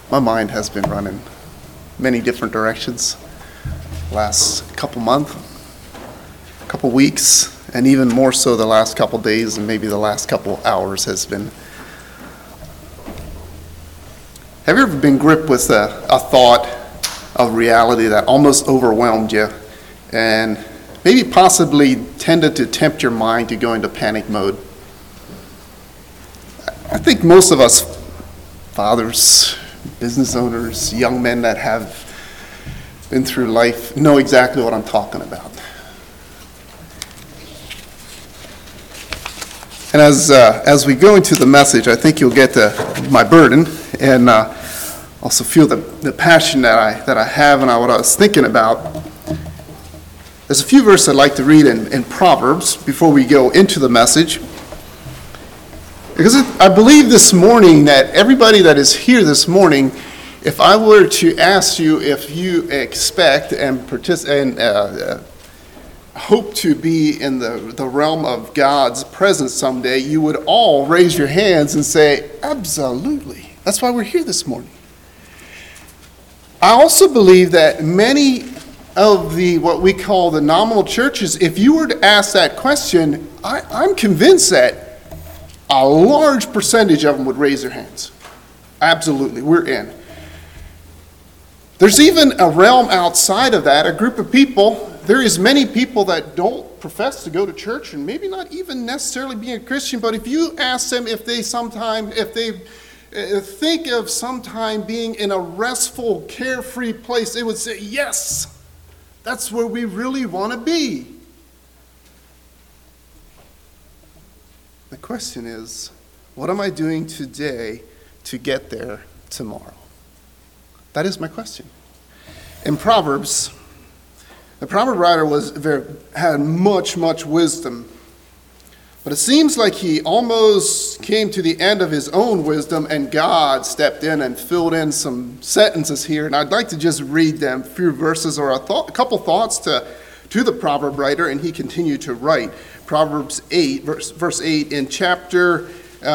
My mind has been running many different directions last couple months, couple weeks, and even more so the last couple days and maybe the last couple hours has been. Have you ever been gripped with a thought of reality that almost overwhelmed you and maybe possibly tended to tempt your mind to go into panic mode? I think most of us fathers, business owners, young men that have been through life know exactly what I'm talking about. And as we go into the message, I think you'll get my burden and also feel the passion that I have and what I was thinking about. There's a few verses I'd like to read in Proverbs before we go into the message. Because I believe this morning that everybody that is here this morning, if I were to ask you if you expect and hope to be in the realm of God's presence someday, you would all raise your hands and say, absolutely. That's why we're here this morning. I also believe that many of what we call the nominal churches, if you were to ask that question, I'm convinced that a large percentage of them would raise their hands. Absolutely, we're in. There's even a realm outside of that, a group of people. There is many people that don't profess to go to church and maybe not even necessarily being a Christian, but if you ask them if they think of sometime being in a restful, carefree place, they would say, yes, that's where we really want to be. The question is, what am I doing today to get there tomorrow? That is my question. In Proverbs, the proverb writer had much wisdom, but it seems like he almost came to the end of his own wisdom and God stepped in and filled in some sentences here, and I'd like to just read them, a few verses or a couple thoughts to the proverb writer, and he continued to write. Proverbs 8, verse 8, in chapter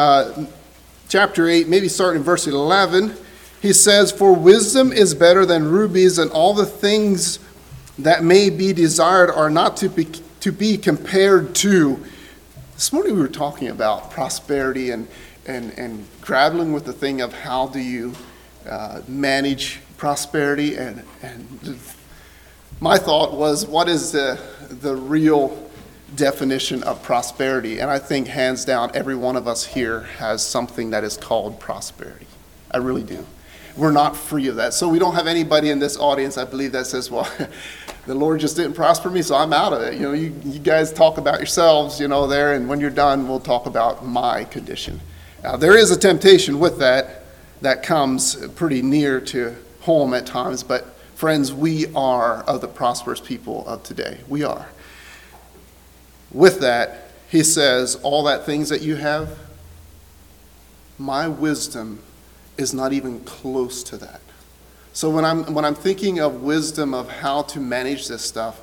8, maybe starting in verse 11, he says, "For wisdom is better than rubies, and all the things that may be desired are not to be compared to." This morning we were talking about prosperity and grappling with the thing of how do you manage prosperity, and my thought was, what is the real definition of prosperity? And I think hands down every one of us here has something that is called prosperity. I really do. We're not free of that. So we don't have anybody in this audience, I believe, that says, well, the Lord just didn't prosper me, so I'm out of it. You guys talk about yourselves, there, and when you're done, we'll talk about my condition. Now, there is a temptation with that comes pretty near to home at times, but friends, we are of the prosperous people of today. We are. With that, he says, all that things that you have, my wisdom is not even close to that. So when I'm thinking of wisdom of how to manage this stuff,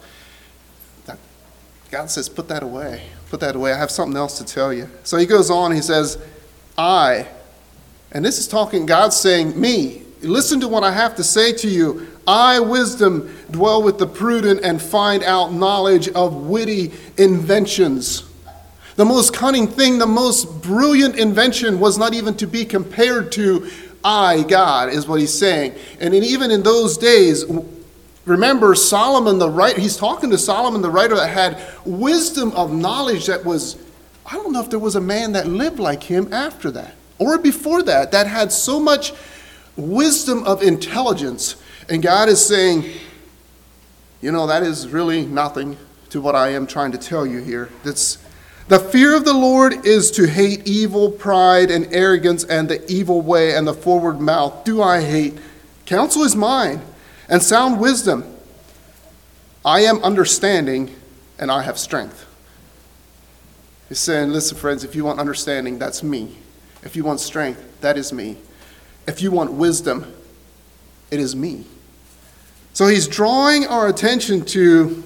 God says, put that away. Put that away. I have something else to tell you. So he goes on, he says, and this is talking, God's saying, me, listen to what I have to say to you. I, wisdom, dwell with the prudent and find out knowledge of witty inventions. The most cunning thing, the most brilliant invention was not even to be compared to I, God, is what he's saying. And even in those days, remember Solomon the writer, he's talking to Solomon the writer that had wisdom of knowledge that was, I don't know if there was a man that lived like him after that or before that had so much wisdom of intelligence. And God is saying, that is really nothing to what I am trying to tell you here. The fear of the Lord is to hate evil, pride, and arrogance, and the evil way, and the forward mouth do I hate. Counsel is mine, and sound wisdom. I am understanding, and I have strength. He's saying, listen, friends, if you want understanding, that's me. If you want strength, that is me. If you want wisdom, it is me. So he's drawing our attention to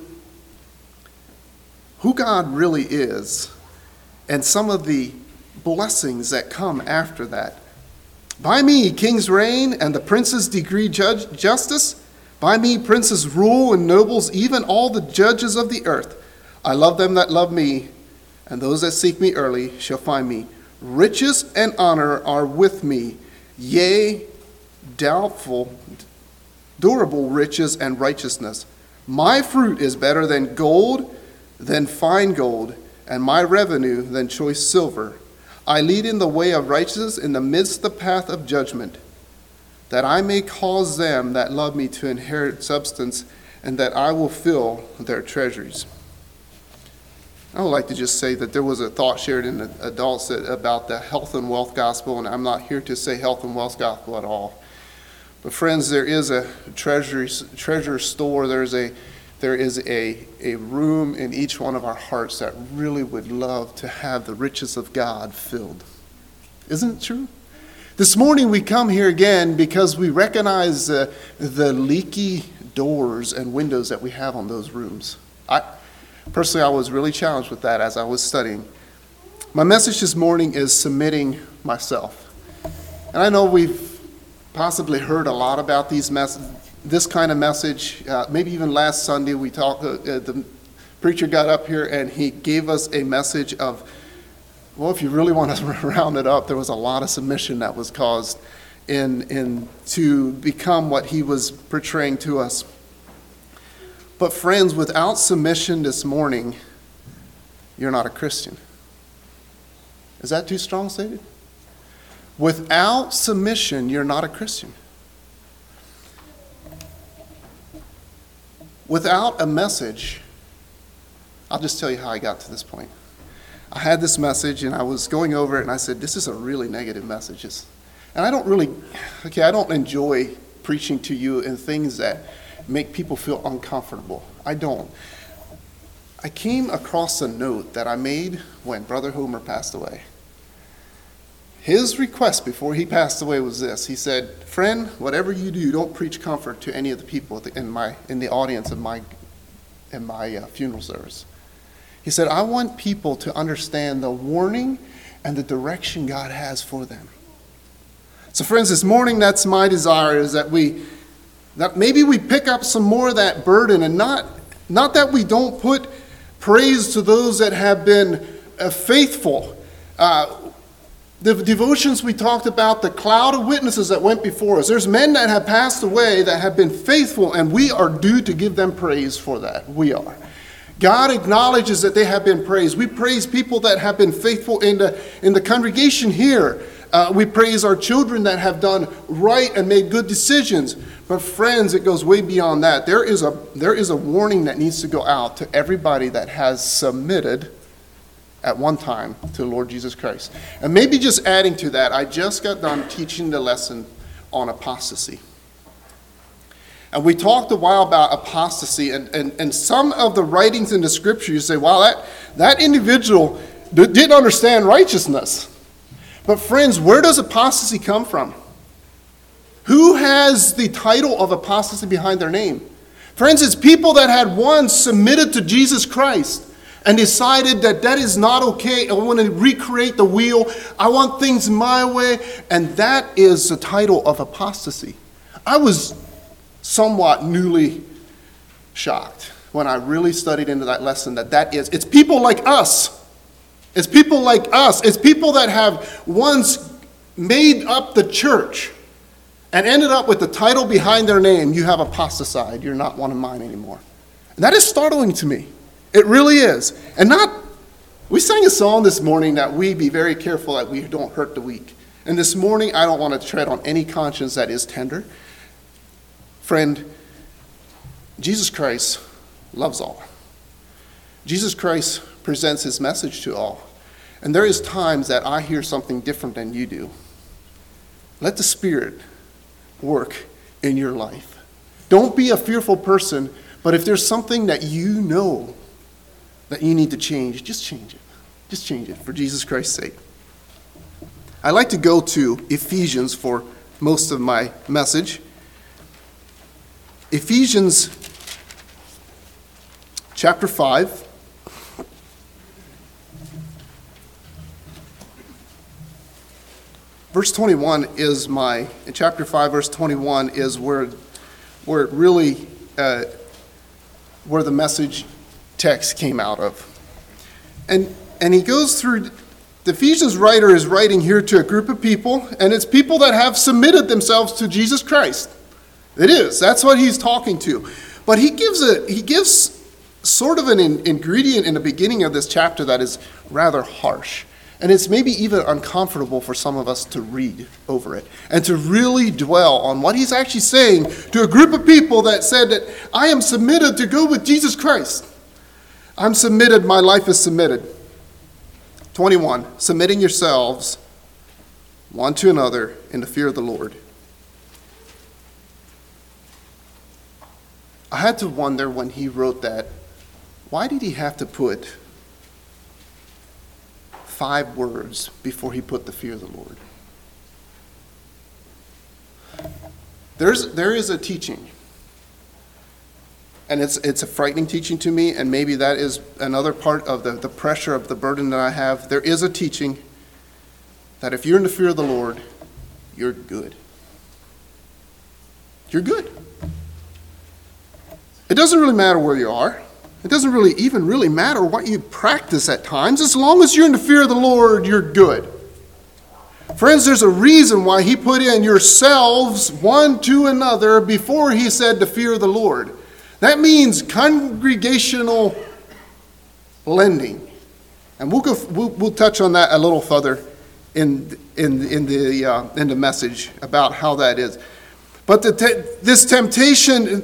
who God really is and some of the blessings that come after that. By me kings reign, and the princes decree justice. By me princes rule, and nobles, even all the judges of the earth. I love them that love me, and those that seek me early shall find me. Riches and honor are with me, yea, durable riches and righteousness. My fruit is better than gold, than fine gold, and my revenue than choice silver. I lead in the way of righteousness in the midst of the path of judgment, that I may cause them that love me to inherit substance, and that I will fill their treasuries. I would like to just say that there was a thought shared in the adults about the health and wealth gospel, and I'm not here to say health and wealth gospel at all. But friends, there is a treasure store. There is a room in each one of our hearts that really would love to have the riches of God filled. Isn't it true? This morning we come here again because we recognize the leaky doors and windows that we have on those rooms. Personally, I was really challenged with that as I was studying. My message this morning is submitting myself. And I know we've possibly heard a lot about this kind of message. Maybe even last Sunday we talked. The preacher got up here and he gave us a message of, well, if you really want to round it up, there was a lot of submission that was caused in to become what he was portraying to us. But friends, without submission this morning, you're not a Christian. Is that too strong stated? Without submission, you're not a Christian. Without a message, I'll just tell you how I got to this point. I had this message and I was going over it and I said, this is a really negative message. And I don't enjoy preaching to you in things that make people feel uncomfortable. I don't. I came across a note that I made when Brother Homer passed away. His request before he passed away was this. He said, friend, whatever you do, don't preach comfort to any of the people in the audience in my funeral service. He said, I want people to understand the warning and the direction God has for them. So friends, this morning, that's my desire, is that maybe we pick up some more of that burden, and not that we don't put praise to those that have been faithful. The devotions we talked about, the cloud of witnesses that went before us. There's men that have passed away that have been faithful, and we are due to give them praise for that. We are. God acknowledges that they have been praised. We praise people that have been faithful in the congregation here. We praise our children that have done right and made good decisions. But friends, it goes way beyond that. There is a warning that needs to go out to everybody that has submitted at one time to the Lord Jesus Christ. And maybe just adding to that, I just got done teaching the lesson on apostasy. And we talked a while about apostasy, and some of the writings in the scripture, you say, wow, that individual didn't understand righteousness. But friends, where does apostasy come from? Who has the title of apostasy behind their name? Friends, it's people that had once submitted to Jesus Christ and decided that is not okay. I want to recreate the wheel. I want things my way. And that is the title of apostasy. I was somewhat newly shocked when I really studied into that lesson it's people like us. It's people like us. It's people that have once made up the church and ended up with the title behind their name. You have apostatized. You're not one of mine anymore. And that is startling to me. It really is. We sang a song this morning that we be very careful that we don't hurt the weak. And this morning, I don't want to tread on any conscience that is tender. Friend, Jesus Christ loves all. Jesus Christ presents his message to all. And there is times that I hear something different than you do. Let the Spirit work in your life. Don't be a fearful person, but if there's something that you know that you need to change, just change it. Just change it for Jesus Christ's sake. I like to go to Ephesians for most of my message. Ephesians chapter 5. verse 21 is in chapter 5, verse 21 is where it really, where the message text came out of. And he goes through, the Ephesians writer is writing here to a group of people, and it's people that have submitted themselves to Jesus Christ. It is. That's what he's talking to. But he gives sort of an ingredient in the beginning of this chapter that is rather harsh. And it's maybe even uncomfortable for some of us to read over it and to really dwell on what he's actually saying to a group of people that said that I am submitted to go with Jesus Christ. I'm submitted, my life is submitted. 21, submitting yourselves one to another in the fear of the Lord. I had to wonder when he wrote that, why did he have to put 5 words before he put the fear of the Lord? There is a teaching, and it's a frightening teaching to me, and maybe that is another part of the pressure of the burden that I have. There is a teaching that if you're in the fear of the Lord, you're good. You're good. It doesn't really matter where you are. It doesn't really even really matter what you practice at times. As long as you're in the fear of the Lord, you're good. Friends, there's a reason why he put in yourselves one to another before he said the fear of the Lord. That means congregational blending. And we'll touch on that a little further in the message about how that is. But this temptation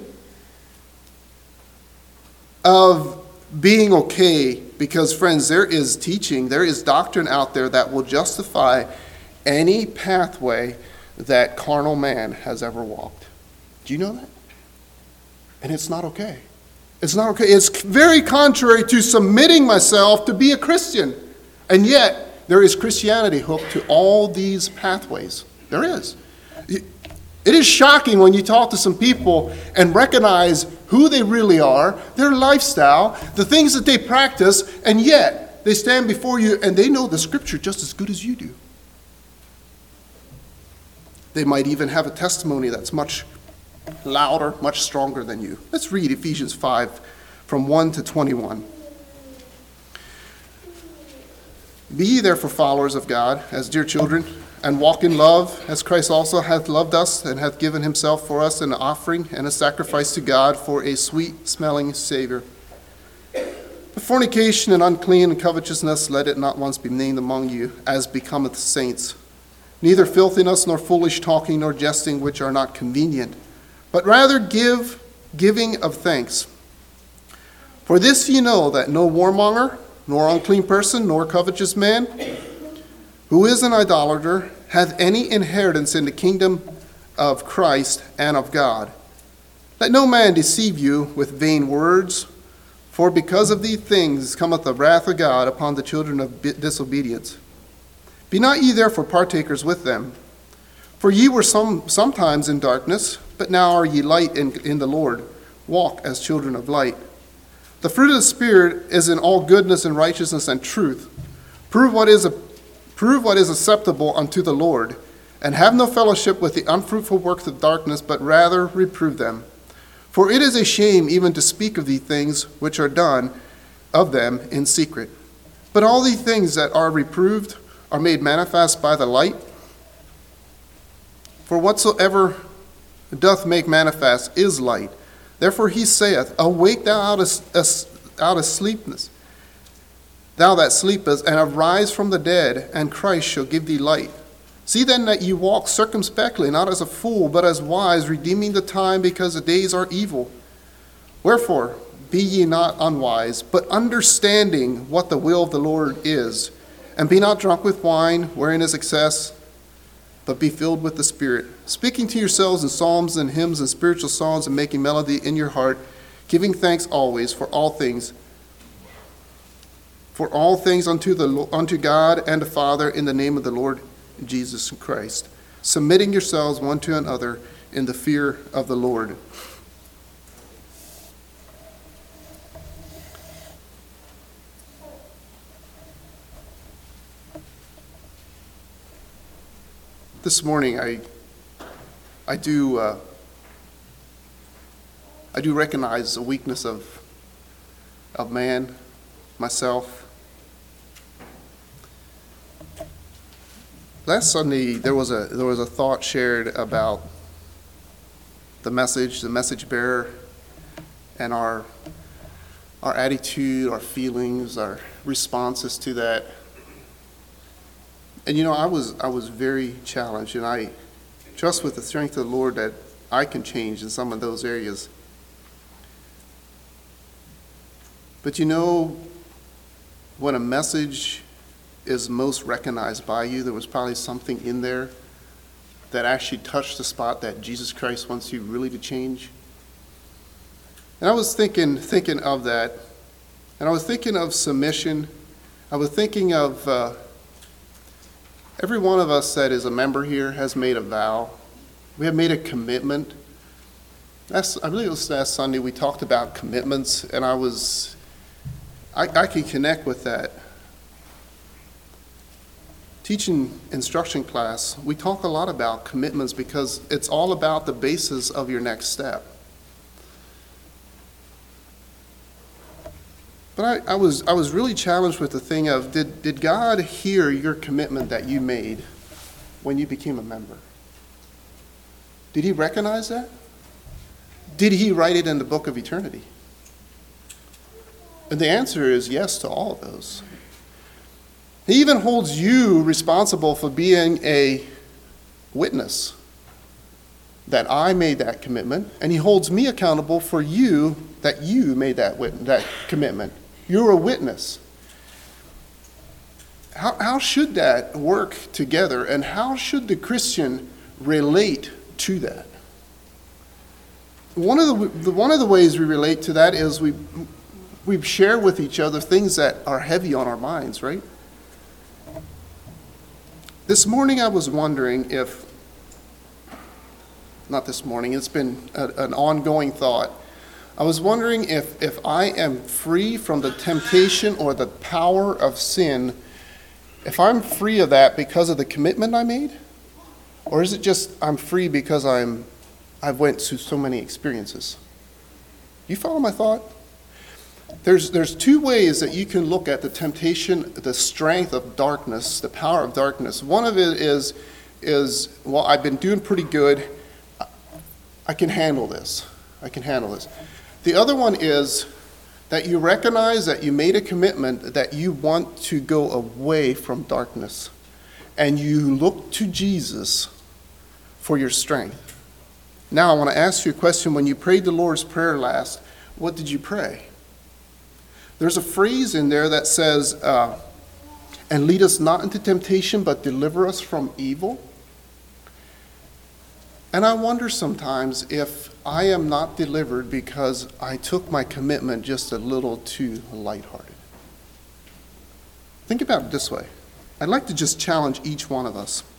of being okay, because friends, there is teaching, there is doctrine out there that will justify any pathway that carnal man has ever walked. Do you know that? And it's not okay. It's not okay. It's very contrary to submitting myself to be a Christian. And yet, there is Christianity hooked to all these pathways. There is. It is shocking when you talk to some people and recognize who they really are, their lifestyle, the things that they practice, and yet they stand before you and they know the scripture just as good as you do. They might even have a testimony that's much louder, much stronger than you. Let's read Ephesians 5 from 1 to 21. Be ye therefore followers of God as dear children, and walk in love, as Christ also hath loved us, and hath given himself for us an offering and a sacrifice to God for a sweet-smelling Savior. But fornication and unclean and covetousness, let it not once be named among you, as becometh saints. Neither filthiness, nor foolish talking, nor jesting, which are not convenient, but rather giving of thanks. For this ye know, that no warmonger, nor unclean person, nor covetous man, who is an idolater, hath any inheritance in the kingdom of Christ and of God. Let no man deceive you with vain words, for because of these things cometh the wrath of God upon the children of disobedience. Be not ye therefore partakers with them. For ye were sometimes in darkness, but now are ye light in the Lord. Walk as children of light. The fruit of the Spirit is in all goodness and righteousness and truth. Prove what is acceptable unto the Lord, and have no fellowship with the unfruitful works of darkness, but rather reprove them. For it is a shame even to speak of these things which are done of them in secret. But all these things that are reproved are made manifest by the light. For whatsoever doth make manifest is light. Therefore he saith, Awake thou out of sleepness, thou that sleepest, and arise from the dead, and Christ shall give thee light. See then that ye walk circumspectly, not as a fool, but as wise, redeeming the time, because the days are evil. Wherefore, be ye not unwise, but understanding what the will of the Lord is. And be not drunk with wine, wherein is excess, but be filled with the Spirit, speaking to yourselves in psalms and hymns and spiritual songs, and making melody in your heart, giving thanks always for all things unto God and the Father, in the name of the Lord Jesus Christ, submitting yourselves one to another in the fear of the Lord. This morning, I do recognize the weakness of man, myself. Last Sunday, there was a thought shared about the message bearer, and our attitude, our feelings, our responses to that. And I was very challenged, and I trust with the strength of the Lord that I can change in some of those areas. But when a message is most recognized by you, there was probably something in there that actually touched the spot that Jesus Christ wants you really to change. And I was thinking of that, and I was thinking of submission. I was thinking of every one of us that is a member here has made a vow. We have made a commitment. I believe it was last Sunday we talked about commitments, and I can connect with that. Teaching instruction class, we talk a lot about commitments because it's all about the basis of your next step. But I was really challenged with the thing of, did God hear your commitment that you made when you became a member? Did he recognize that? Did he write it in the book of eternity? And the answer is yes to all of those. He even holds you responsible for being a witness that I made that commitment, and he holds me accountable for you that you made that commitment. You're a witness. How should that work together, and how should the Christian relate to that? One of the ways we relate to that is we share with each other things that are heavy on our minds, right? This morning I was wondering not this morning, it's been an ongoing thought. I was wondering if I am free from the temptation or the power of sin, if I'm free of that because of the commitment I made, or is it just I'm free because I've went through so many experiences? You follow my thought? There's two ways that you can look at the temptation, the strength of darkness, the power of darkness. One of it is well, I've been doing pretty good. I can handle this. The other one is that you recognize that you made a commitment that you want to go away from darkness, and you look to Jesus for your strength. Now, I want to ask you a question. When you prayed the Lord's Prayer last, what did you pray? There's a phrase in there that says, and lead us not into temptation, but deliver us from evil. And I wonder sometimes if I am not delivered because I took my commitment just a little too lighthearted. Think about it this way. I'd like to just challenge each one of us.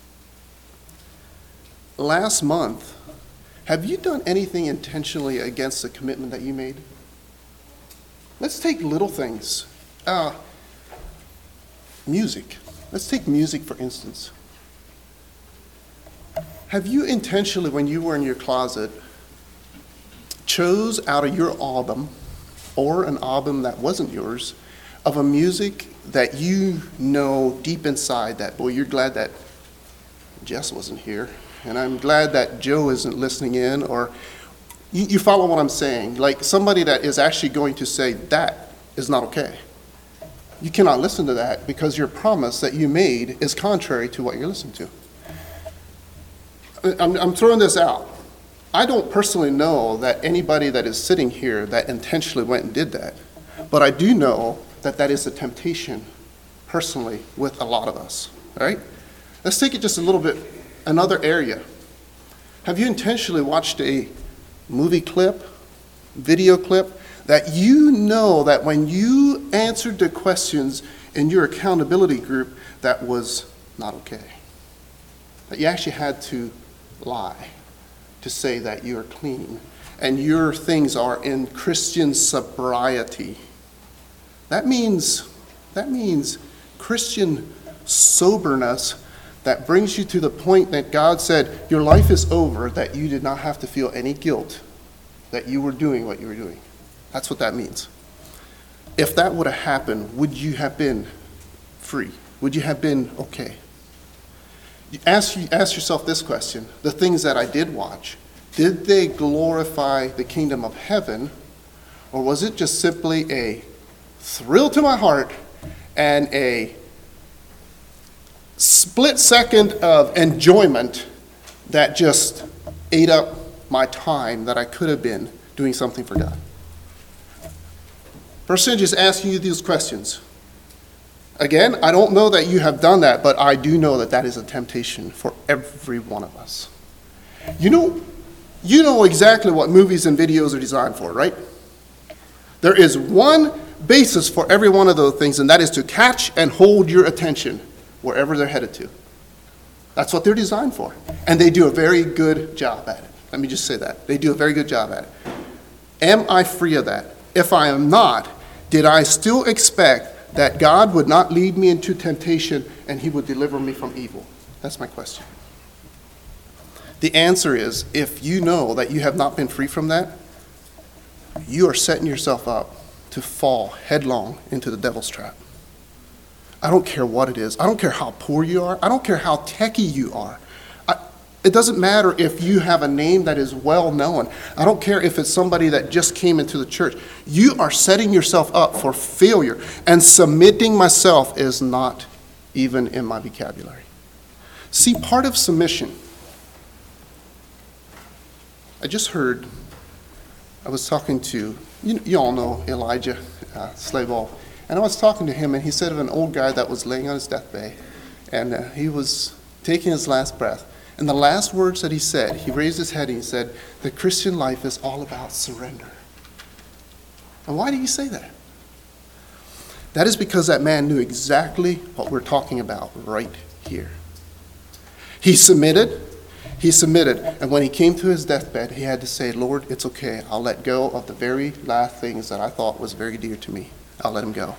Last month, have you done anything intentionally against the commitment that you made? Let's take little things. Music. Let's take music, for instance. Have you intentionally, when you were in your closet, chose out of your album, or an album that wasn't yours, of a music that you know deep inside that, boy, you're glad that Jess wasn't here, and I'm glad that Joe isn't listening in, or you follow what I'm saying? Like somebody that is actually going to say, that is not okay. You cannot listen to that because your promise that you made is contrary to what you're listening to. I'm throwing this out. I don't personally know that anybody that is sitting here that intentionally went and did that. But I do know that that is a temptation personally with a lot of us. All right? Let's take it just a little bit, another area. Have you intentionally watched a movie clip, video clip, that you know that when you answered the questions in your accountability group, that was not okay? That you actually had to lie to say that you are clean and your things are in Christian sobriety. That means Christian soberness that brings you to the point that God said your life is over, that you did not have to feel any guilt that you were doing what you were doing. That's what that means. If that would have happened, would you have been free? Would you have been okay? Ask yourself this question. The things that I did watch, did they glorify the kingdom of heaven, or was it just simply a thrill to my heart and a split second of enjoyment that just ate up my time that I could have been doing something for God? Person just asking you these questions. Again, I don't know that you have done that, but I do know that that is a temptation for every one of us. You know exactly what movies and videos are designed for, right? There is one basis for every one of those things, and that is to catch and hold your attention wherever they're headed to. That's what they're designed for. And they do a very good job at it. Let me just say that. They do a very good job at it. Am I free of that? If I am not, did I still expect that God would not lead me into temptation and he would deliver me from evil? That's my question. The answer is, if you know that you have not been free from that, you are setting yourself up to fall headlong into the devil's trap. I don't care what it is. I don't care how poor you are. I don't care how techie you are. It doesn't matter if you have a name that is well known. I don't care if it's somebody that just came into the church. You are setting yourself up for failure. And submitting myself is not even in my vocabulary. See, part of submission, I just heard, I was talking to, you all know Elijah Slayball, and I was talking to him, and he said of an old guy that was laying on his deathbed, and he was taking his last breath. And the last words that he said, he raised his head and he said, the Christian life is all about surrender. And why did he say that? That is because that man knew exactly what we're talking about right here. He submitted. And when he came to his deathbed, he had to say, Lord, it's okay. I'll let go of the very last things that I thought was very dear to me. I'll let him go.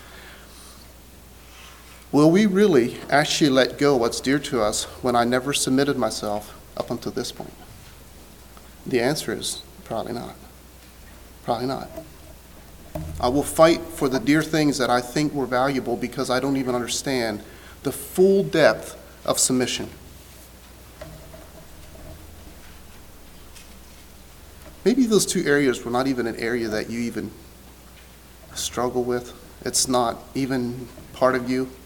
Will we really actually let go what's dear to us when I never submitted myself up until this point? The answer is probably not. Probably not. I will fight for the dear things that I think were valuable because I don't even understand the full depth of submission. Maybe those two areas were not even an area that you even struggle with. It's not even part of you.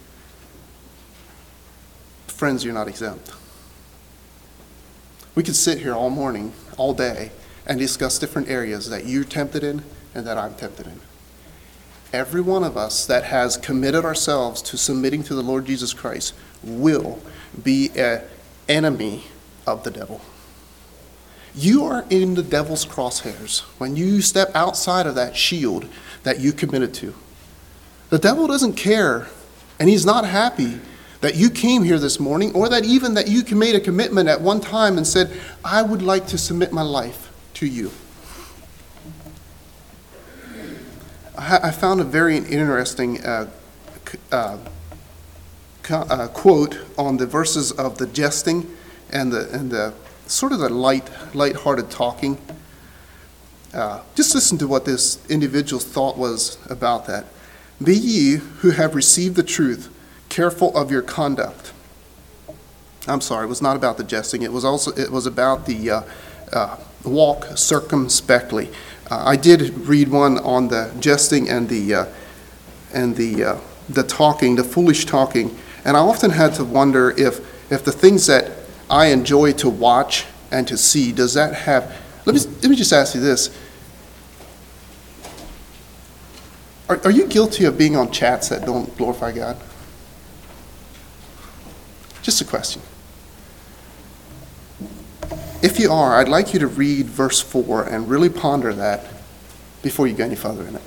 Friends, you're not exempt. We could sit here all morning, all day, and discuss different areas that you're tempted in and that I'm tempted in. Every one of us that has committed ourselves to submitting to the Lord Jesus Christ will be an enemy of the devil. You are in the devil's crosshairs when you step outside of that shield that you committed to. The devil doesn't care, and he's not happy that you came here this morning, or that even that you made a commitment at one time and said, I would like to submit my life to you. I found a very interesting quote on the verses of the jesting and the sort of the light-hearted talking. Just listen to what this individual's thought was about that. Be ye who have received the truth careful of your conduct. I'm sorry, it was not about the jesting. It was about the walk circumspectly. I did read one on the jesting and the talking, the foolish talking, and I often had to wonder if the things that I enjoy to watch and to see, does that have? Let me just ask you this: Are you guilty of being on chats that don't glorify God? Just a question. If you are, I'd like you to read verse 4 and really ponder that before you go any further in it.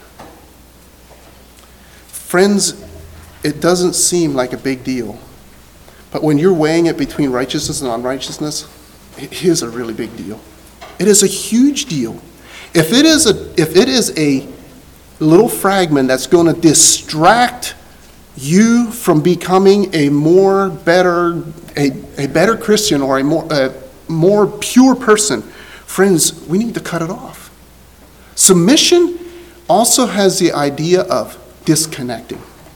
Friends, it doesn't seem like a big deal, but when you're weighing it between righteousness and unrighteousness, it is a really big deal. It is a huge deal. If it is a little fragment that's going to distract you from becoming a better Christian or a more pure person. Friends, we need to cut it off. Submission also has the idea of disconnecting.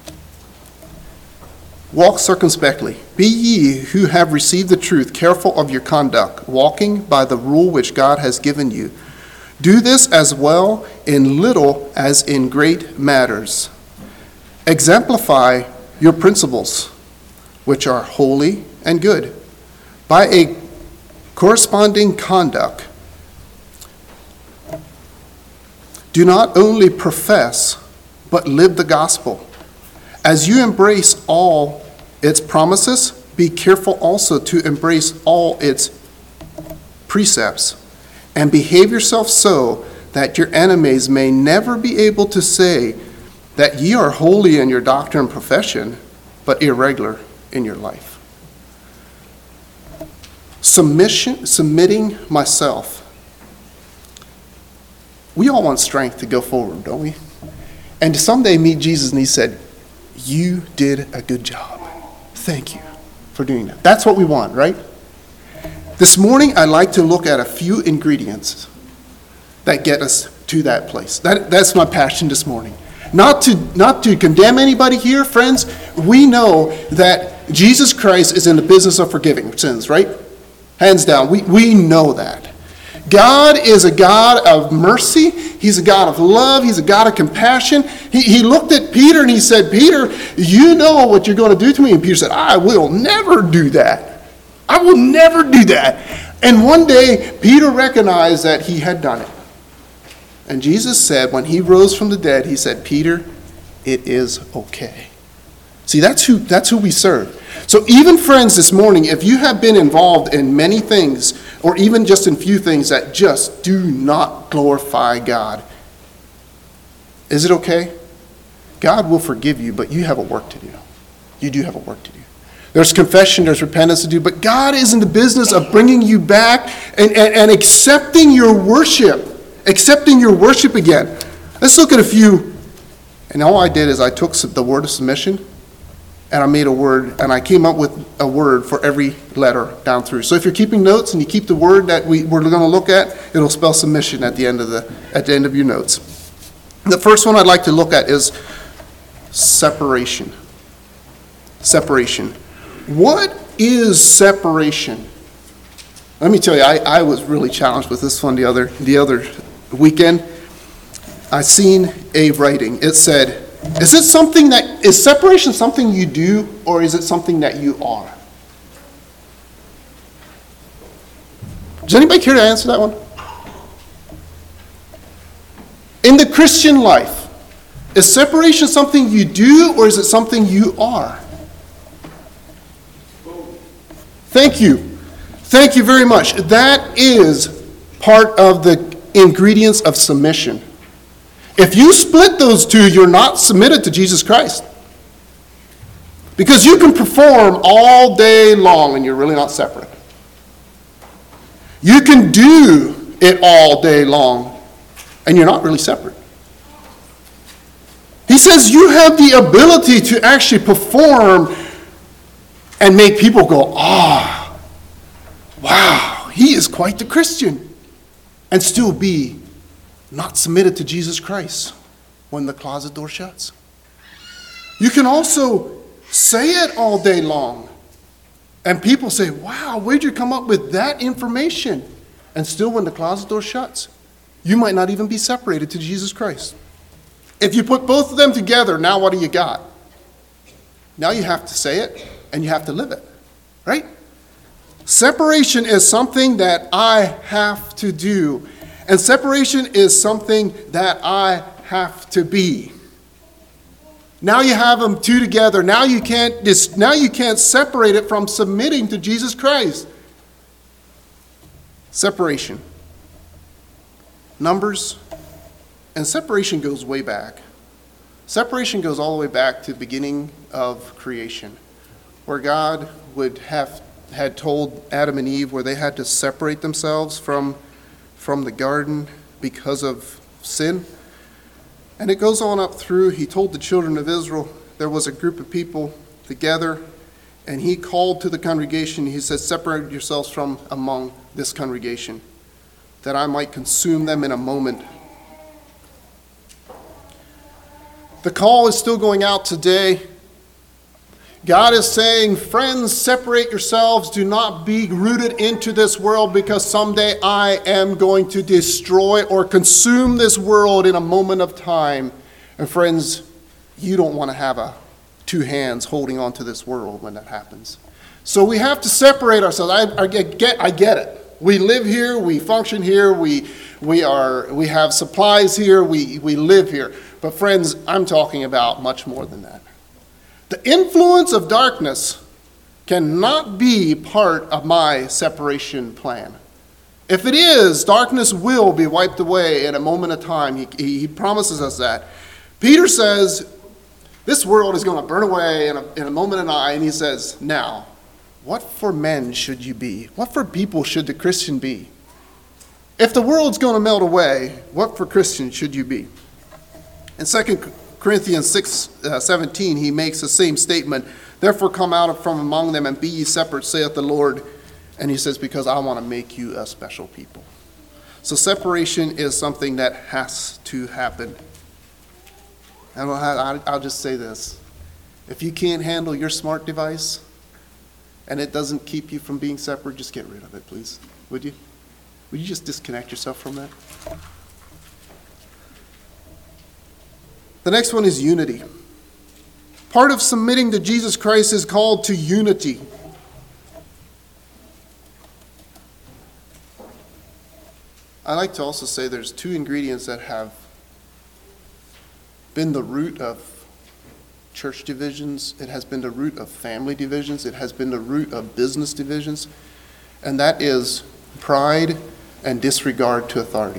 Walk circumspectly. Be ye who have received the truth careful of your conduct, walking by the rule which God has given you. Do this as well in little as in great matters. Exemplify your principles, which are holy and good, by a corresponding conduct. Do not only profess, but live the gospel. As you embrace all its promises, be careful also to embrace all its precepts, and behave yourself so that your enemies may never be able to say that ye are holy in your doctrine and profession, but irregular in your life. Submitting myself. We all want strength to go forward, don't we? And to someday meet Jesus and he said, you did a good job. Thank you for doing that. That's what we want, right? This morning, I'd like to look at a few ingredients that get us to that place. That's my passion this morning. Not to condemn anybody here, friends. We know that Jesus Christ is in the business of forgiving sins, right? Hands down, we know that. God is a God of mercy. He's a God of love. He's a God of compassion. He looked at Peter and he said, Peter, you know what you're going to do to me. And Peter said, I will never do that. I will never do that. And one day, Peter recognized that he had done it. And Jesus said, when he rose from the dead, he said, Peter, it is okay. See, that's who we serve. So even friends this morning, if you have been involved in many things, or even just in few things that just do not glorify God, is it okay? God will forgive you, but you have a work to do. You do have a work to do. There's confession, there's repentance to do, but God is in the business of bringing you back and accepting your worship. Accepting your worship again. Let's look at a few. And all I did is I took the word of submission and I made a word, and I came up with a word for every letter down through. So if you're keeping notes and you keep the word that we're going to look at, it'll spell submission at the end of your notes. The first one I'd like to look at is separation. Separation. What is separation? Let me tell you, I was really challenged with this one the other weekend. I seen a writing. It said, is separation something you do, or is it something that you are? Does anybody care to answer that one? In the Christian life, is separation something you do, or is it something you are? Thank you. Thank you very much. That is part of the ingredients of submission. If you split those two, you're not submitted to Jesus Christ. Because you can perform all day long and you're really not separate. You can do it all day long and you're not really separate. He says you have the ability to actually perform and make people go, wow, he is quite the Christian, and still be not submitted to Jesus Christ when the closet door shuts. You can also say it all day long, and people say, wow, where'd you come up with that information? And still when the closet door shuts, you might not even be separated to Jesus Christ. If you put both of them together, now what do you got? Now you have to say it, and you have to live it, right? Separation is something that I have to do. And separation is something that I have to be. Now you have them two together. Now you can't separate it from submitting to Jesus Christ. Separation. Numbers. And separation goes way back. Separation goes all the way back to the beginning of creation, where God had told Adam and Eve where they had to separate themselves from the garden because of sin. And it goes on up through, he told the children of Israel there was a group of people together, and he called to the congregation. He said, separate yourselves from among this congregation, that I might consume them in a moment. The call is still going out today. God is saying, friends, separate yourselves. Do not be rooted into this world, because someday I am going to destroy or consume this world in a moment of time. And friends, you don't want to have two hands holding on to this world when that happens. So we have to separate ourselves. I get it. We live here, we function here, we have supplies here, we live here. But friends, I'm talking about much more than that. The influence of darkness cannot be part of my separation plan. If it is, darkness will be wiped away in a moment of time. He promises us that. Peter says, this world is going to burn away in a moment of time. And he says, now, what for men should you be? What for people should the Christian be? If the world's going to melt away, what for Christians should you be? In 2 Corinthians 6:17, he makes the same statement. Therefore come out from among them and be ye separate, saith the Lord. And he says, because I want to make you a special people. So separation is something that has to happen. And I'll just say this. If you can't handle your smart device and it doesn't keep you from being separate, just get rid of it, please. Would you? Would you just disconnect yourself from that? The next one is unity. Part of submitting to Jesus Christ is called to unity. I like to also say there's two ingredients that have been the root of church divisions. It has been the root of family divisions. It has been the root of business divisions. And that is pride and disregard to authority.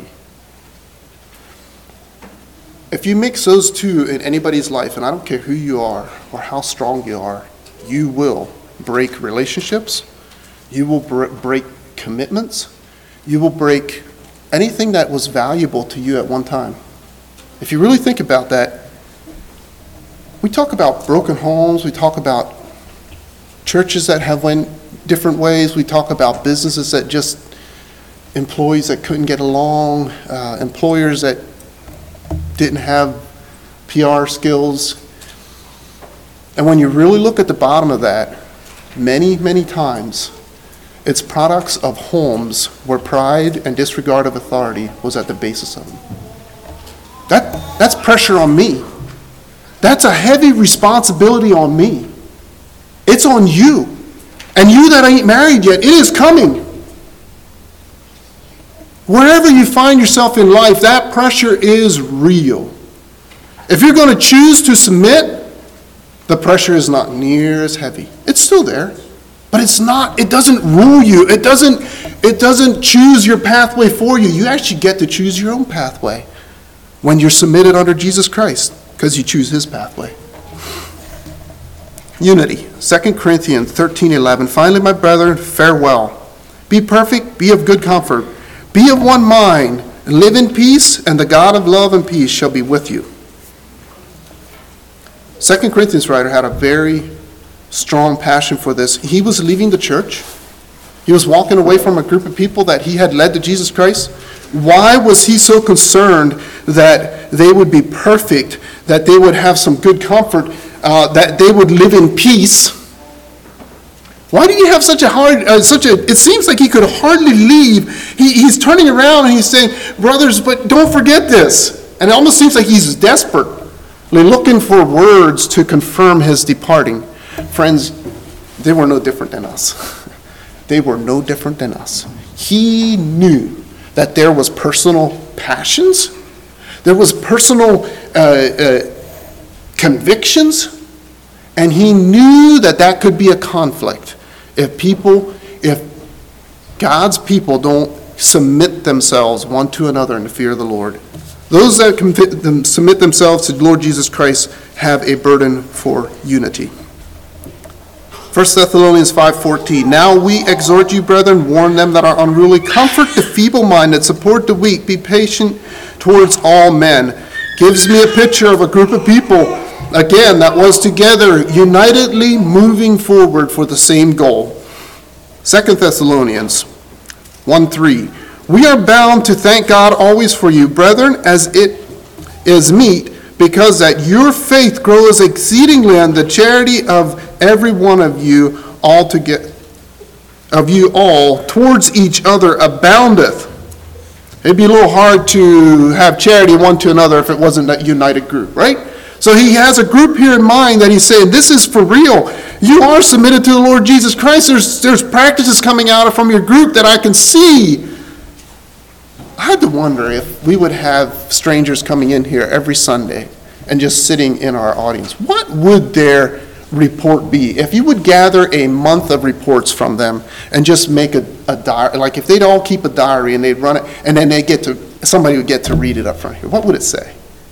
If you mix those two in anybody's life, and I don't care who you are or how strong you are, you will break relationships, you will break commitments, you will break anything that was valuable to you at one time. If you really think about that, we talk about broken homes, we talk about churches that have went different ways, we talk about businesses that just, employees that couldn't get along, employers that didn't have PR skills. And when you really look at the bottom of that, many, many times, it's products of homes where pride and disregard of authority was at the basis of them. That's pressure on me. That's a heavy responsibility on me. It's on you. And you that ain't married yet, it is coming. Wherever you find yourself in life, that pressure is real. If you're going to choose to submit, the pressure is not near as heavy. It's still there, but it's not. It doesn't rule you. It doesn't choose your pathway for you. You actually get to choose your own pathway when you're submitted under Jesus Christ, because you choose his pathway. Unity. 2 Corinthians 13:11. Finally, my brethren, farewell. Be perfect, be of good comfort. Be of one mind, and live in peace, and the God of love and peace shall be with you. 2 Corinthians writer had a very strong passion for this. He was leaving the church. He was walking away from a group of people that he had led to Jesus Christ. Why was he so concerned that they would be perfect, that they would have some good comfort, that they would live in peace? Why do you have such a it seems like he could hardly leave. He's turning around and he's saying, brothers, but don't forget this. And it almost seems like he's desperately looking for words to confirm his departing. Friends, they were no different than us. They were no different than us. He knew that there was personal passions. There was personal convictions. And he knew that could be a conflict if God's people don't submit themselves one to another in the fear of the Lord. Those that submit themselves to the Lord Jesus Christ have a burden for unity. 1 Thessalonians 5:14. Now we exhort you, brethren, warn them that are unruly, comfort the feeble-minded, support the weak, be patient towards all men. Gives me a picture of a group of people Again, that was together, unitedly moving forward for the same goal. 2 Thessalonians 1:3. We are bound to thank God always for you, brethren, as it is meet, because that your faith grows exceedingly, and the charity of every one of you all towards each other aboundeth. It'd be a little hard to have charity one to another if it wasn't that united group, right? So he has a group here in mind that he's saying, this is for real. You are submitted to the Lord Jesus Christ. There's practices coming out from your group that I can see. I had to wonder if we would have strangers coming in here every Sunday and just sitting in our audience. What would their report be? If you would gather a month of reports from them and just make a diary, like if they'd all keep a diary and they'd run it, and then somebody would get to read it up front here, what would it say?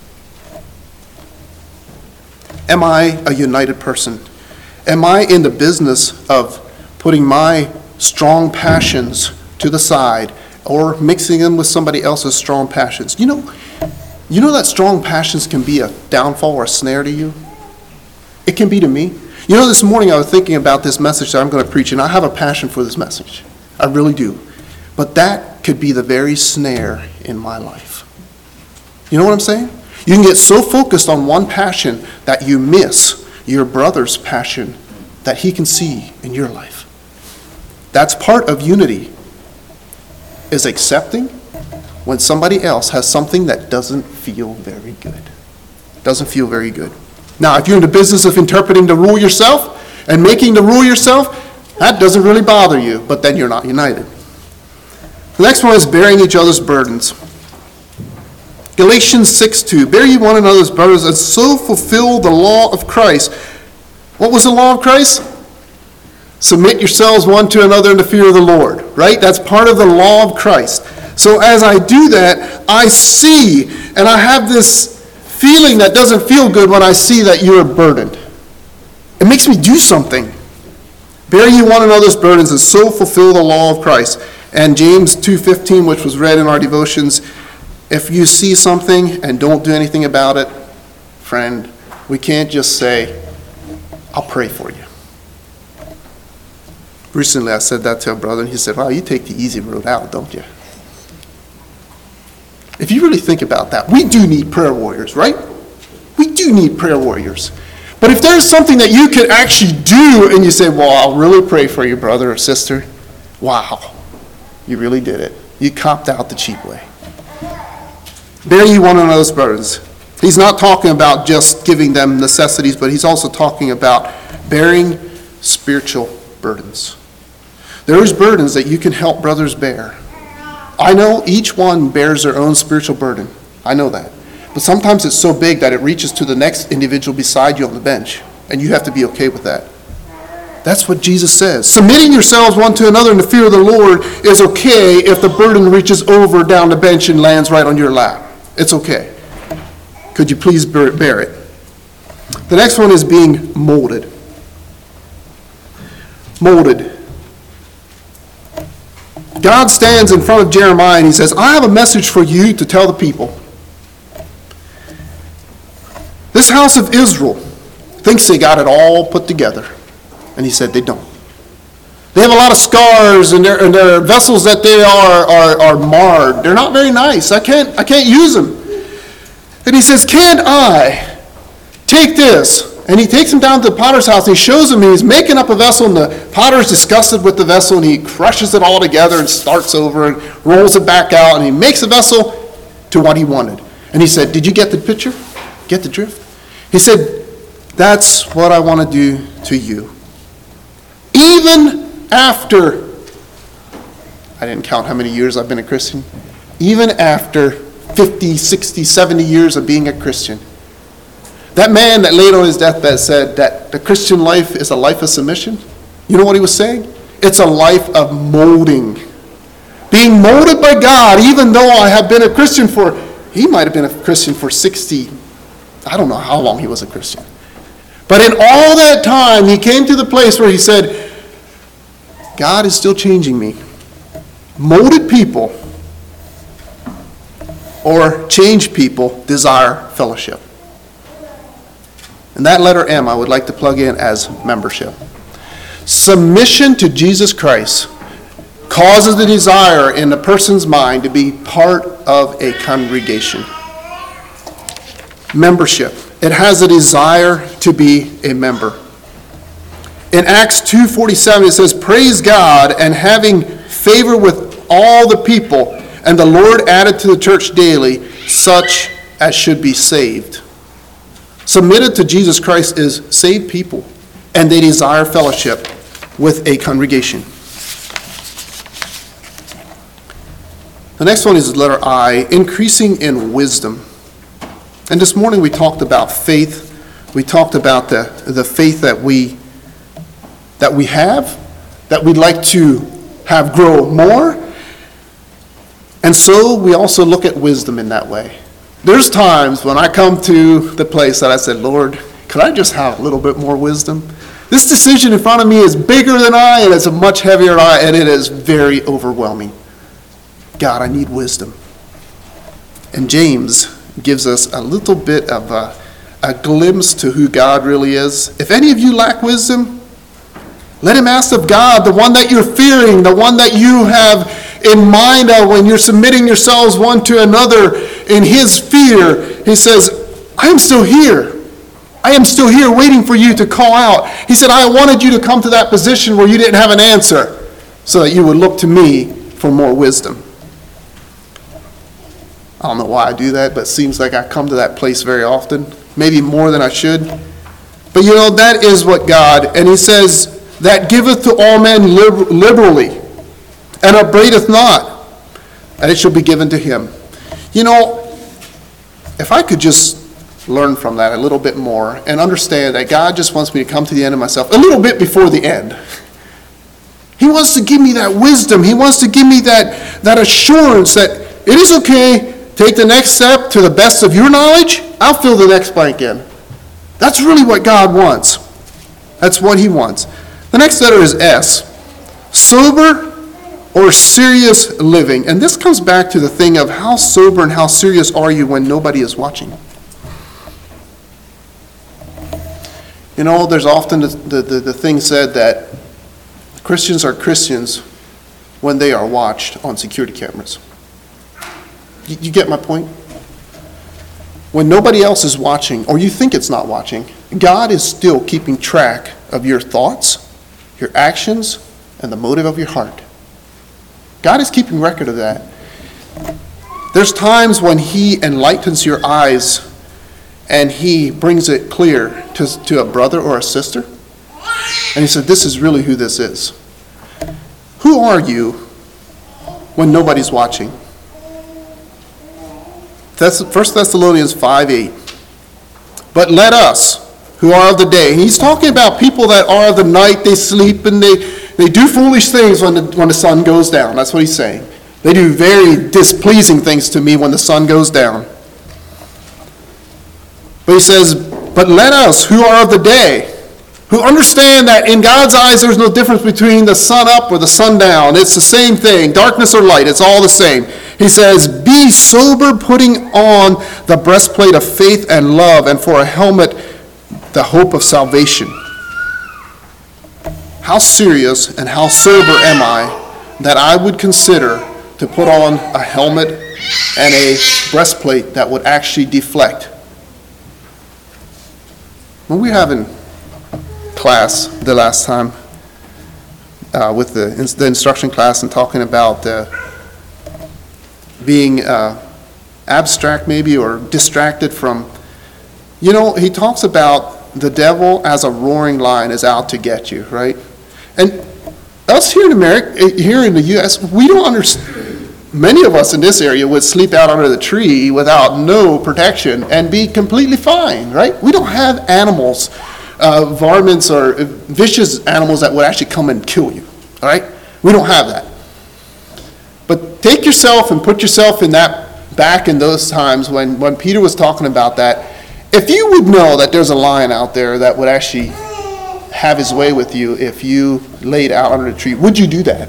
Am I a united person? Am I in the business of putting my strong passions to the side or mixing them with somebody else's strong passions? You know that strong passions can be a downfall or a snare to you? It can be to me. You know, this morning I was thinking about this message that I'm going to preach, and I have a passion for this message. I really do. But that could be the very snare in my life. You know what I'm saying? You can get so focused on one passion that you miss your brother's passion that he can see in your life. That's part of unity, is accepting when somebody else has something that doesn't feel very good. Doesn't feel very good. Now, if you're in the business of interpreting the rule yourself and making the rule yourself, that doesn't really bother you, but then you're not united. The next one is bearing each other's burdens. Galatians 6:2, bear ye one another's burdens, and so fulfill the law of Christ. What was the law of Christ? Submit yourselves one to another in the fear of the Lord, right? That's part of the law of Christ. So as I do that, I see, and I have this feeling that doesn't feel good when I see that you're burdened. It makes me do something. Bear ye one another's burdens, and so fulfill the law of Christ. And James 2:15, which was read in our devotions, if you see something and don't do anything about it, friend, we can't just say, I'll pray for you. Recently I said that to a brother, and he said, wow, you take the easy road out, don't you? If you really think about that, we do need prayer warriors, right? We do need prayer warriors. But if there's something that you could actually do, and you say, well, I'll really pray for you, brother or sister, wow, you really did it. You copped out the cheap way. Bear ye one another's burdens. He's not talking about just giving them necessities, but he's also talking about bearing spiritual burdens. There's burdens that you can help brothers bear. I know each one bears their own spiritual burden. I know that. But sometimes it's so big that it reaches to the next individual beside you on the bench, and you have to be okay with that. That's what Jesus says. Submitting yourselves one to another in the fear of the Lord is okay if the burden reaches over down the bench and lands right on your lap. It's okay. Could you please bear it? The next one is being molded. Molded. God stands in front of Jeremiah and he says, I have a message for you to tell the people. This house of Israel thinks they got it all put together. And he said they don't. They have a lot of scars, and their vessels that they are marred. They're not very nice. I can't use them. And he says, can't I take this? And he takes him down to the potter's house, and he shows him, and he's making up a vessel, and the potter is disgusted with the vessel, and he crushes it all together and starts over and rolls it back out, and he makes a vessel to what he wanted. And he said, did you get the picture? Get the drift? He said, that's what I want to do to you. Even after, I didn't count how many years I've been a Christian, even after 50, 60, 70 years of being a Christian, that man that laid on his deathbed said that the Christian life is a life of submission. You know what he was saying? It's a life of molding. Being molded by God, even though I have been a Christian he might have been a Christian for 60, I don't know how long he was a Christian. But in all that time, he came to the place where he said, God is still changing me. Molded people or changed people desire fellowship. And that letter M I would like to plug in as membership. Submission to Jesus Christ causes the desire in the person's mind to be part of a congregation. Membership. It has a desire to be a member. In Acts 2:47 it says, "Praise God, and having favor with all the people, and the Lord added to the church daily such as should be saved." Submitted to Jesus Christ is saved people, and they desire fellowship with a congregation. The next one is the letter I, increasing in wisdom. And this morning we talked about faith. We talked about the faith that we have, that we'd like to have grow more. And so we also look at wisdom in that way. There's times when I come to the place that I said, Lord, could I just have a little bit more wisdom? This decision in front of me is bigger than I, and it's a much heavier than I, and it is very overwhelming. God, I need wisdom. And James gives us a little bit of a glimpse to who God really is. If any of you lack wisdom, let him ask of God, the one that you're fearing, the one that you have in mind of when you're submitting yourselves one to another in his fear. He says, I am still here. I am still here waiting for you to call out. He said, I wanted you to come to that position where you didn't have an answer so that you would look to me for more wisdom. I don't know why I do that, but it seems like I come to that place very often, maybe more than I should. But you know, that is what God, and he says, that giveth to all men liberally, and upbraideth not, and it shall be given to him. You know, if I could just learn from that a little bit more and understand that God just wants me to come to the end of myself a little bit before the end. He wants to give me that wisdom. He wants to give me that assurance that it is okay. Take the next step to the best of your knowledge. I'll fill the next blank in. That's really what God wants. That's what he wants. The next letter is S. Sober or serious living. And this comes back to the thing of how sober and how serious are you when nobody is watching. You know, there's often the thing said that Christians are Christians when they are watched on security cameras. You get my point? When nobody else is watching, or you think it's not watching, God is still keeping track of your thoughts, your actions, and the motive of your heart. God is keeping record of that. There's times when he enlightens your eyes and he brings it clear to a brother or a sister. And he said, this is really who this is. Who are you when nobody's watching? That's 1 Thessalonians 5:8. But let us, who are of the day. And he's talking about people that are of the night. They sleep and they do foolish things when the sun goes down. That's what he's saying. They do very displeasing things to me when the sun goes down. But he says, but let us, who are of the day, who understand that in God's eyes there's no difference between the sun up or the sun down. It's the same thing. Darkness or light, it's all the same. He says, be sober, putting on the breastplate of faith and love, and for a helmet, the hope of salvation. How serious and how sober am I that I would consider to put on a helmet and a breastplate that would actually deflect? When we were having class the last time with the instruction class and talking about being abstract maybe or distracted from, you know, he talks about the devil as a roaring lion is out to get you, right? And us here in America, here in the U.S., we don't understand. Many of us in this area would sleep out under the tree without no protection and be completely fine, right? We don't have animals, varmints or vicious animals that would actually come and kill you, all right? We don't have that. But take yourself and put yourself in that, back in those times when Peter was talking about that. If you would know that there's a lion out there that would actually have his way with you if you laid out under the tree, would you do that?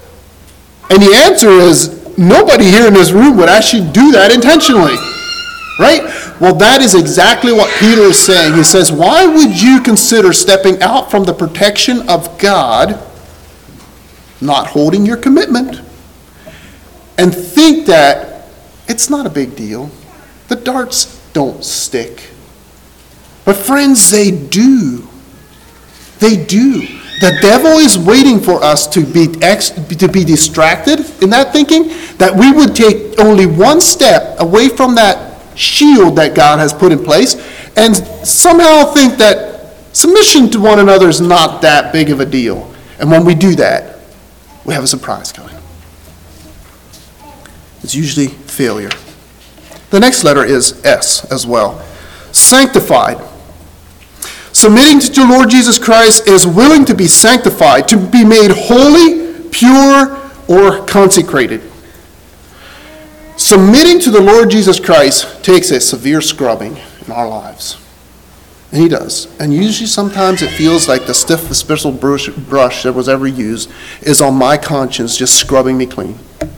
And the answer is nobody here in this room would actually do that intentionally. Right? Well, that is exactly what Peter is saying. He says, why would you consider stepping out from the protection of God, not holding your commitment, and think that it's not a big deal? The darts don't stick. But friends, they do. They do. The devil is waiting for us to be distracted in that thinking, that we would take only one step away from that shield that God has put in place and somehow think that submission to one another is not that big of a deal. And when we do that, we have a surprise coming. It's usually failure. The next letter is S as well. Sanctified. Submitting to the Lord Jesus Christ is willing to be sanctified, to be made holy, pure, or consecrated. Submitting to the Lord Jesus Christ takes a severe scrubbing in our lives. And he does. And usually sometimes it feels like the stiffest special brush that was ever used is on my conscience, just scrubbing me clean.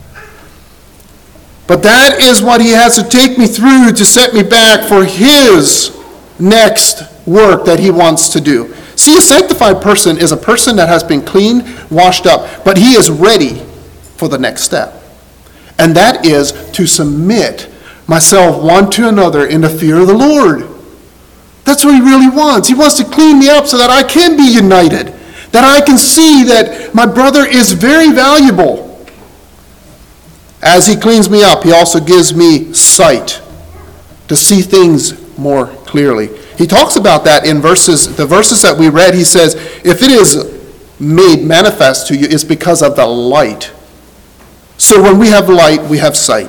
But that is what he has to take me through to set me back for his next work that he wants to do. See, a sanctified person is a person that has been clean, washed up, but he is ready for the next step. And that is to submit myself one to another in the fear of the Lord. That's what he really wants. He wants to clean me up so that I can be united, that I can see that my brother is very valuable. As he cleans me up, he also gives me sight to see things more clearly. He talks about that in the verses that we read. He says, if it is made manifest to you, it's because of the light. So when we have light, we have sight.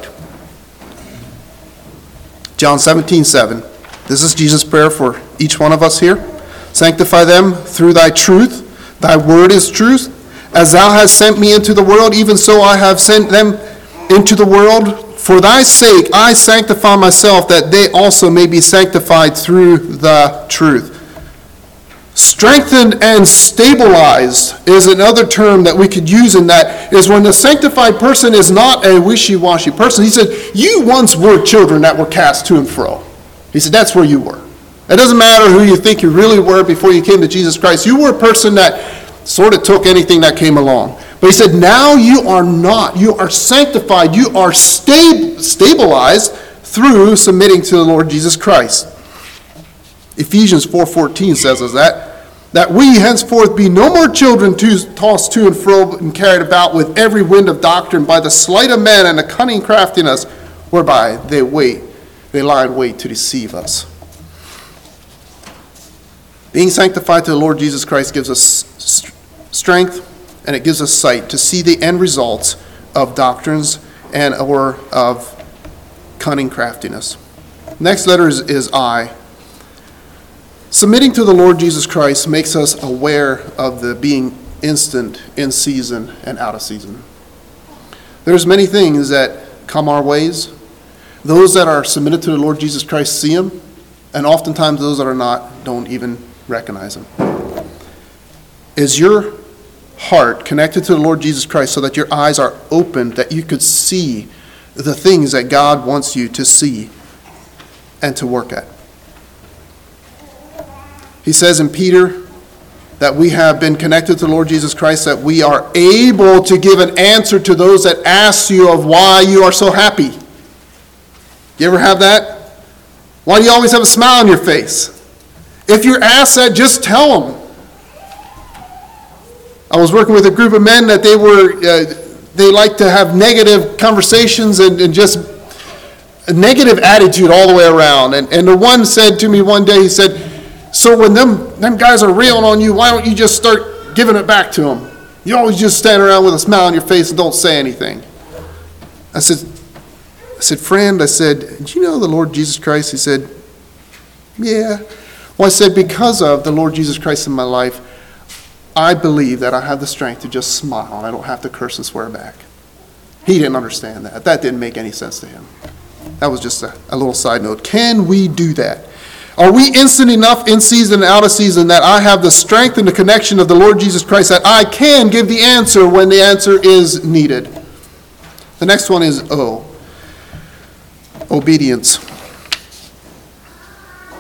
John 17:7. This is Jesus' prayer for each one of us here. Sanctify them through thy truth. Thy word is truth. As thou hast sent me into the world, even so I have sent them into the world. For thy sake I sanctify myself, that they also may be sanctified through the truth. Strengthened and stabilized is another term that we could use in that, is when the sanctified person is not a wishy-washy person. He said, you once were children that were cast to and fro. He said, that's where you were. It doesn't matter who you think you really were before you came to Jesus Christ. You were a person that sort of took anything that came along. But he said, now you are not. You are sanctified. You are stabilized through submitting to the Lord Jesus Christ. Ephesians 4:14 says us that we henceforth be no more children tossed to and fro and carried about with every wind of doctrine by the sleight of men and the cunning craftiness whereby they lie in wait to deceive us. Being sanctified to the Lord Jesus Christ gives us strength, and it gives us sight to see the end results of doctrines and or of cunning craftiness. Next letter is I. Submitting to the Lord Jesus Christ makes us aware of the being instant, in season, and out of season. There's many things that come our ways. Those that are submitted to the Lord Jesus Christ see them, and oftentimes those that are not don't even recognize them. Is your heart connected to the Lord Jesus Christ so that your eyes are open, that you could see the things that God wants you to see and to work at? He says in Peter that we have been connected to the Lord Jesus Christ, that we are able to give an answer to those that ask you of why you are so happy. You ever have that? Why do you always have a smile on your face? If you're asked that, just tell them. I was working with a group of men that they like to have negative conversations and just a negative attitude all the way around. And the one said to me one day, he said, so when them guys are railing on you, why don't you just start giving it back to them? You always just stand around with a smile on your face and don't say anything. I said, friend, I said, do you know the Lord Jesus Christ? He said, yeah. Well, I said, because of the Lord Jesus Christ in my life, I believe that I have the strength to just smile and I don't have to curse and swear back. He didn't understand that. That didn't make any sense to him. That was just a little side note. Can we do that? Are we instant enough in season and out of season that I have the strength and the connection of the Lord Jesus Christ that I can give the answer when the answer is needed? The next one is O. Obedience.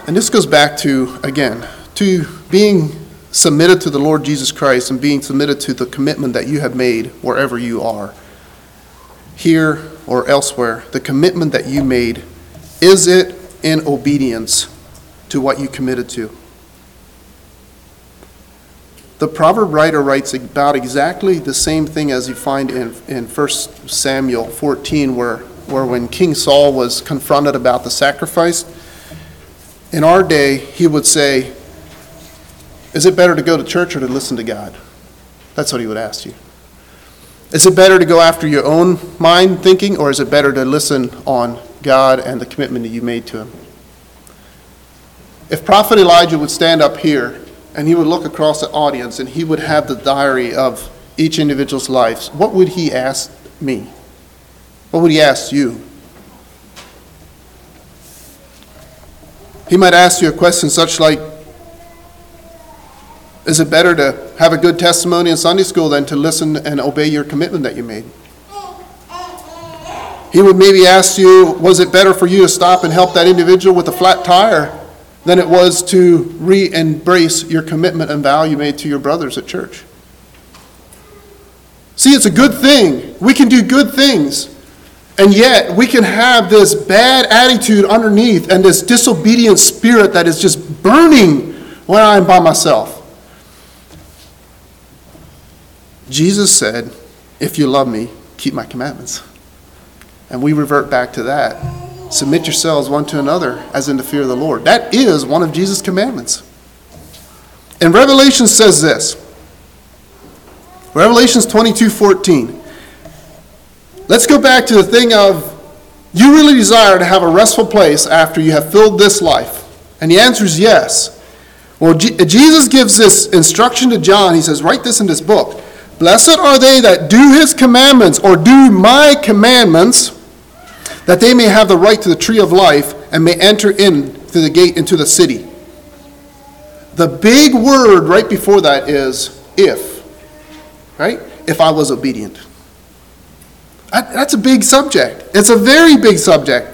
And this goes back to, again, to being submitted to the Lord Jesus Christ and being submitted to the commitment that you have made wherever you are, here or elsewhere. The commitment that you made, is it in obedience to what you committed to? The proverb writer writes about exactly the same thing as you find in 1 Samuel 14, where when King Saul was confronted about the sacrifice, in our day, he would say, is it better to go to church or to listen to God? That's what he would ask you. Is it better to go after your own mind thinking, or is it better to listen on God and the commitment that you made to him? If Prophet Elijah would stand up here and he would look across the audience and he would have the diary of each individual's lives, what would he ask me? What would he ask you? He might ask you a question such like, is it better to have a good testimony in Sunday school than to listen and obey your commitment that you made? He would maybe ask you, was it better for you to stop and help that individual with a flat tire than it was to re-embrace your commitment and vow you made to your brothers at church? See, it's a good thing. We can do good things. And yet, we can have this bad attitude underneath and this disobedient spirit that is just burning when I'm by myself. Jesus said, if you love me, keep my commandments. And we revert back to that. Submit yourselves one to another as in the fear of the Lord. That is one of Jesus' commandments. And Revelation says this. Revelations 22:14. Let's go back to the thing of, you really desire to have a restful place after you have filled this life? And the answer is yes. Well, Jesus gives this instruction to John. He says, write this in this book. Blessed are they that do his commandments, or do my commandments, that they may have the right to the tree of life and may enter in through the gate into the city. The big word right before that is if. Right? If I was obedient. That's a big subject. It's a very big subject.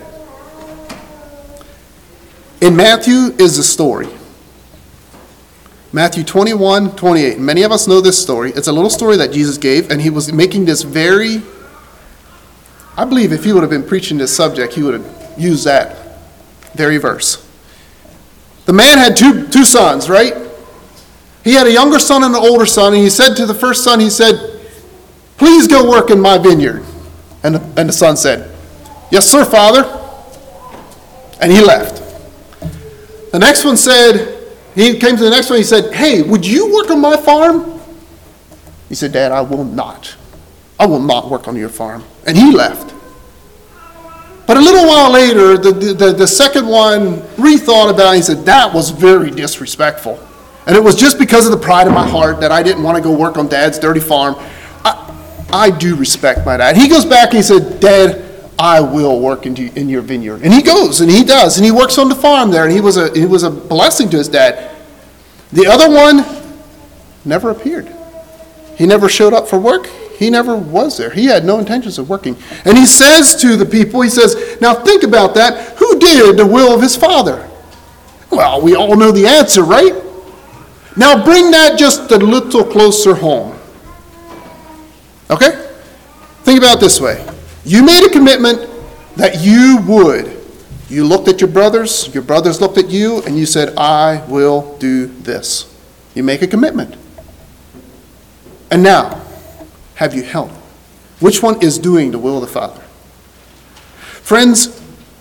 In Matthew is the story. Matthew 21:28. Many of us know this story. It's a little story that Jesus gave, and he was making this very, I believe if he would have been preaching this subject, he would have used that very verse. The man had two sons, right? He had a younger son and an older son, and he said to the first son, he said, please go work in my vineyard. And the son said, yes, sir, father. And he left. The next one said, he came to the next one, he said, hey, would you work on my farm? He said, Dad, I will not. I will not work on your farm. And he left. But a little while later, the second one rethought about it. He said, that was very disrespectful. And it was just because of the pride of my heart that I didn't want to go work on Dad's dirty farm. I do respect my dad. He goes back and he said, Dad, I will work in your vineyard. And he goes and he does. And he works on the farm there. And he was a blessing to his dad. The other one never appeared. He never showed up for work. He never was there. He had no intentions of working. And he says to the people, he says, now think about that. Who did the will of his father? Well, we all know the answer, right? Now bring that just a little closer home. Okay? Think about it this way. You made a commitment that you would. You looked at your brothers looked at you, and you said, I will do this. You make a commitment. And now, have you held? Which one is doing the will of the Father? Friends,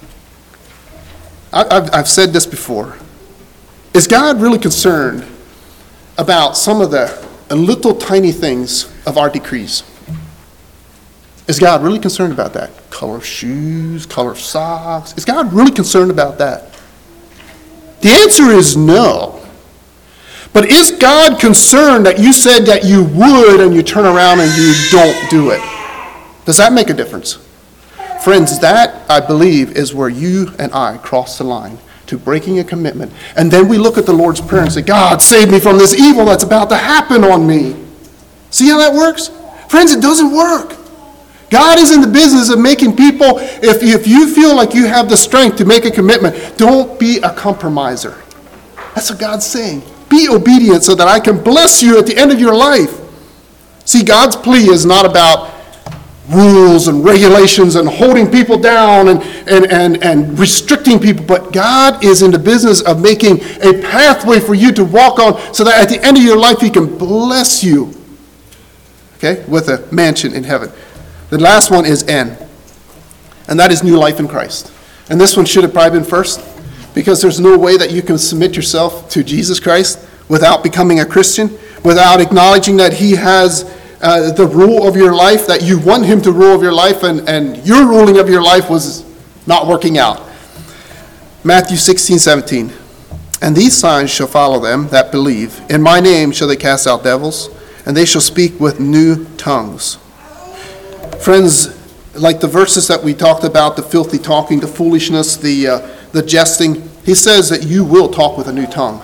I've said this before. Is God really concerned about some of the little tiny things of our decrees? Is God really concerned about that? Color of shoes, color of socks. Is God really concerned about that? The answer is no. But is God concerned that you said that you would and you turn around and you don't do it? Does that make a difference? Friends, that, I believe, is where you and I cross the line to breaking a commitment. And then we look at the Lord's Prayer and say, God, save me from this evil that's about to happen on me. See how that works? Friends, it doesn't work. God is in the business of making people, if you feel like you have the strength to make a commitment, don't be a compromiser. That's what God's saying. Be obedient so that I can bless you at the end of your life. See, God's plea is not about rules and regulations and holding people down and restricting people, but God is in the business of making a pathway for you to walk on so that at the end of your life He can bless you, okay, with a mansion in heaven. The last one is N, and that is new life in Christ. And this one should have probably been first, because there's no way that you can submit yourself to Jesus Christ without becoming a Christian, without acknowledging that He has the rule of your life, that you want Him to rule of your life, and your ruling of your life was not working out. Matthew 16:17. And these signs shall follow them that believe. In my name shall they cast out devils, and they shall speak with new tongues. Friends, like the verses that we talked about, the filthy talking, the foolishness, the jesting, He says that you will talk with a new tongue.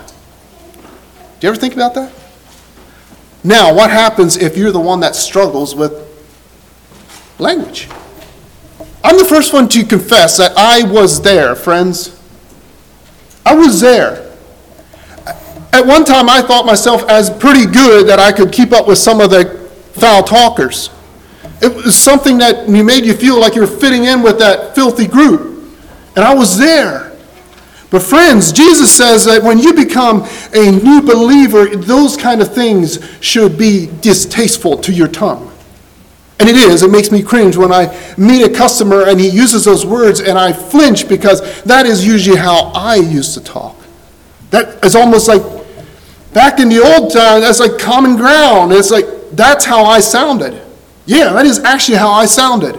Do you ever think about that? Now, what happens if you're the one that struggles with language? I'm the first one to confess that I was there, friends. I was there. At one time, I thought myself as pretty good that I could keep up with some of the foul talkers. It was something that made you feel like you were fitting in with that filthy group. And I was there. But friends, Jesus says that when you become a new believer, those kind of things should be distasteful to your tongue. And it is. It makes me cringe when I meet a customer and he uses those words and I flinch, because that is usually how I used to talk. That is almost like, back in the old time, that's like common ground. It's like, that's how I sounded. Yeah, that is actually how I sounded.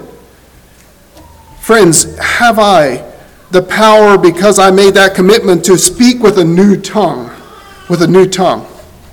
Friends, have I the power, because I made that commitment, to speak with a new tongue? With a new tongue.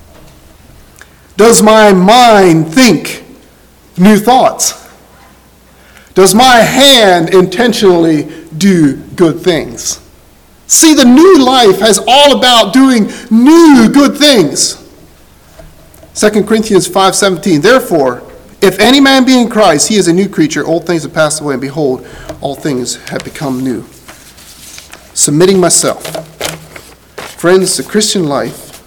Does my mind think new thoughts? Does my hand intentionally do good things? See, the new life is all about doing new good things. 2 Corinthians 5:17, therefore, if any man be in Christ, he is a new creature. Old things have passed away, and behold, all things have become new. Submitting myself. Friends, the Christian life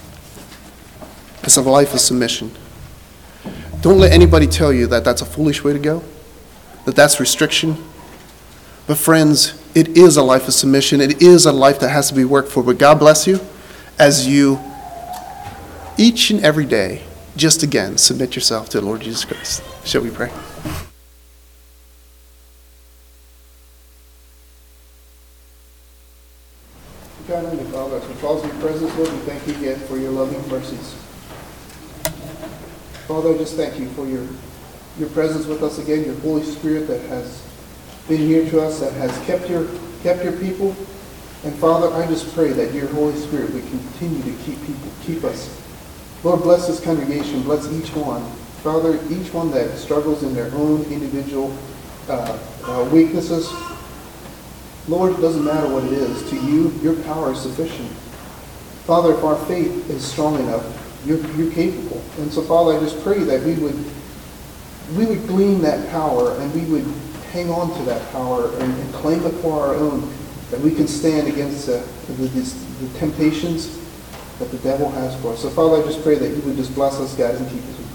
is a life of submission. Don't let anybody tell you that that's a foolish way to go, that that's restriction. But friends, it is a life of submission. It is a life that has to be worked for. But God bless you as you, each and every day, just again, submit yourself to the Lord Jesus Christ. Shall we pray? God, Heavenly Father, as we pause in your presence, Lord, we thank you again for your loving mercies. Father, I just thank you for your presence with us again, your Holy Spirit that has been here to us, that has kept your people. And Father, I just pray that your Holy Spirit would continue to keep us. Lord, bless this congregation, bless each one. Father, each one that struggles in their own individual weaknesses. Lord, it doesn't matter what it is. To you, your power is sufficient. Father, if our faith is strong enough, you're capable. And so, Father, I just pray that we would glean that power, and we would hang on to that power and claim it for our own, that we can stand against the temptations that the devil has for us. So, Father, I just pray that you would just bless us, guys, and keep us.